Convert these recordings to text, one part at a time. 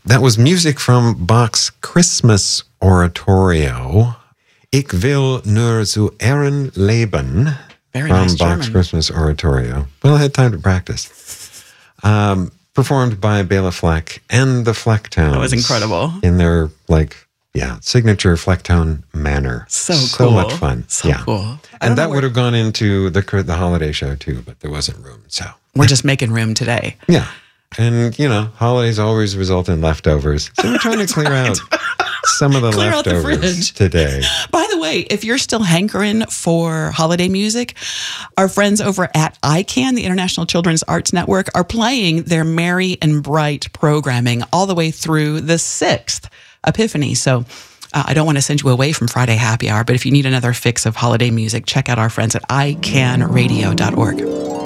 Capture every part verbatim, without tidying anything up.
That was music from Bach's Christmas oratorio, Ich will nur zu Ehren leben, Very from nice Bach's German. Christmas oratorio. Well, I had time to practice. Um, performed by Bela Fleck and the Flecktones. That was incredible. In their, like, yeah, signature Flecktone manner. So So cool. much fun. So yeah. cool. I don't And know that where- would have gone into the the holiday show too, but there wasn't room. So We're just making room today. yeah. And, you know, holidays always result in leftovers. So we're trying to clear out some of the Clear out the leftovers fridge. today. By the way, if you're still hankering for holiday music, our friends over at I CAN, the International Children's Arts Network, are playing their Merry and Bright programming all the way through the sixth, Epiphany. So uh, I don't want to send you away from Friday Happy Hour, but if you need another fix of holiday music, check out our friends at i can radio dot org.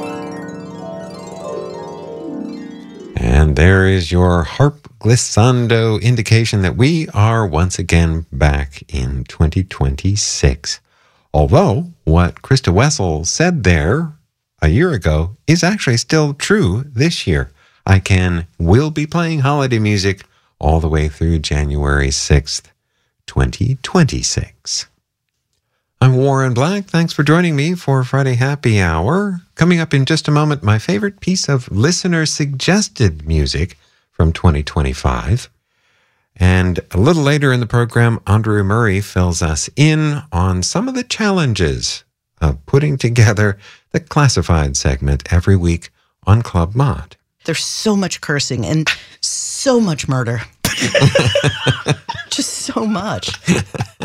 And there is your harp glissando indication that we are once again back in twenty twenty-six. Although what Krista Wessel said there a year ago is actually still true this year. I can will be playing holiday music all the way through January sixth, twenty twenty-six. I'm Warren Black. Thanks for joining me for Friday Happy Hour. Coming up in just a moment, my favorite piece of listener-suggested music from twenty twenty-five. And a little later in the program, Andrew Murray fills us in on some of the challenges of putting together the classified segment every week on Club Mod. There's so much cursing and so much murder. Just so much.